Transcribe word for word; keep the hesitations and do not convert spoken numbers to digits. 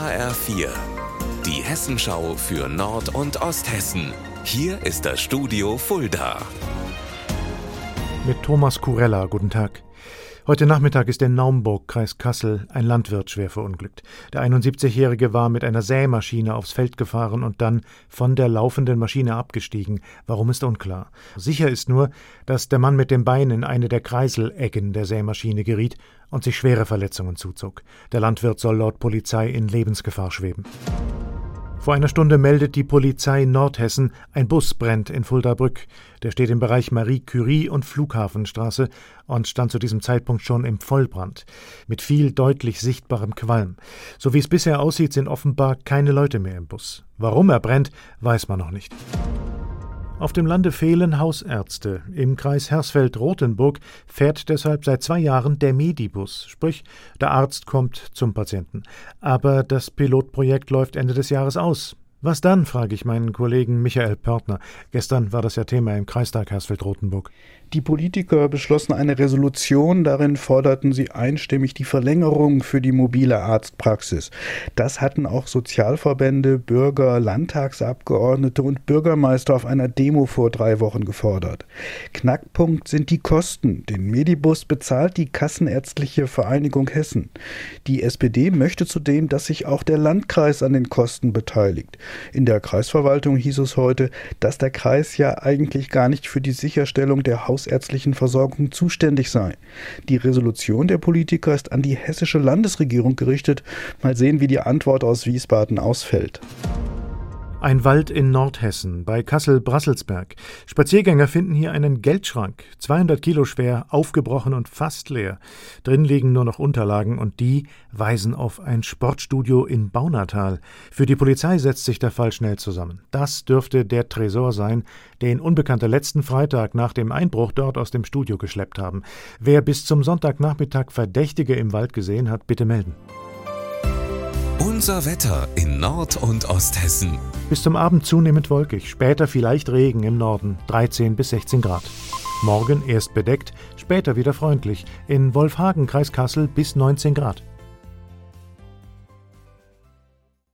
H R vier, die Hessenschau für Nord- und Osthessen. Hier ist das Studio Fulda. Mit Thomas Kurella, guten Tag. Heute Nachmittag ist in Naumburg, Kreis Kassel, ein Landwirt schwer verunglückt. Der einundsiebzigjährige war mit einer Sämaschine aufs Feld gefahren und dann von der laufenden Maschine abgestiegen. Warum, ist unklar. Sicher ist nur, dass der Mann mit dem Bein in eine der Kreiseleggen der Sämaschine geriet und sich schwere Verletzungen zuzog. Der Landwirt soll laut Polizei in Lebensgefahr schweben. Vor einer Stunde meldet die Polizei Nordhessen, ein Bus brennt in Fuldabrück. Der steht im Bereich Marie-Curie- und Flughafenstraße und stand zu diesem Zeitpunkt schon im Vollbrand. Mit viel deutlich sichtbarem Qualm. So wie es bisher aussieht, sind offenbar keine Leute mehr im Bus. Warum er brennt, weiß man noch nicht. Auf dem Lande fehlen Hausärzte. Im Kreis Hersfeld-Rotenburg fährt deshalb seit zwei Jahren der Medibus, sprich, der Arzt kommt zum Patienten. Aber das Pilotprojekt läuft Ende des Jahres aus. Was dann, frage ich meinen Kollegen Michael Pörtner. Gestern war das ja Thema im Kreistag Hersfeld-Rotenburg. Die Politiker beschlossen eine Resolution, darin forderten sie einstimmig die Verlängerung für die mobile Arztpraxis. Das hatten auch Sozialverbände, Bürger, Landtagsabgeordnete und Bürgermeister auf einer Demo vor drei Wochen gefordert. Knackpunkt sind die Kosten. Den Medibus bezahlt die Kassenärztliche Vereinigung Hessen. Die S P D möchte zudem, dass sich auch der Landkreis an den Kosten beteiligt. In der Kreisverwaltung hieß es heute, dass der Kreis ja eigentlich gar nicht für die Sicherstellung der hausärztlichen Versorgung zuständig sei. Die Resolution der Politiker ist an die hessische Landesregierung gerichtet. Mal sehen, wie die Antwort aus Wiesbaden ausfällt. Ein Wald in Nordhessen, bei Kassel-Brasselsberg. Spaziergänger finden hier einen Geldschrank, zweihundert Kilo schwer, aufgebrochen und fast leer. Drin liegen nur noch Unterlagen und die weisen auf ein Sportstudio in Baunatal. Für die Polizei setzt sich der Fall schnell zusammen. Das dürfte der Tresor sein, den Unbekannte letzten Freitag nach dem Einbruch dort aus dem Studio geschleppt haben. Wer bis zum Sonntagnachmittag Verdächtige im Wald gesehen hat, bitte melden. Unser Wetter in Nord- und Osthessen. Bis zum Abend zunehmend wolkig, später vielleicht Regen im Norden, dreizehn bis sechzehn Grad. Morgen erst bedeckt, später wieder freundlich. In Wolfhagen, Kreis Kassel, bis neunzehn Grad.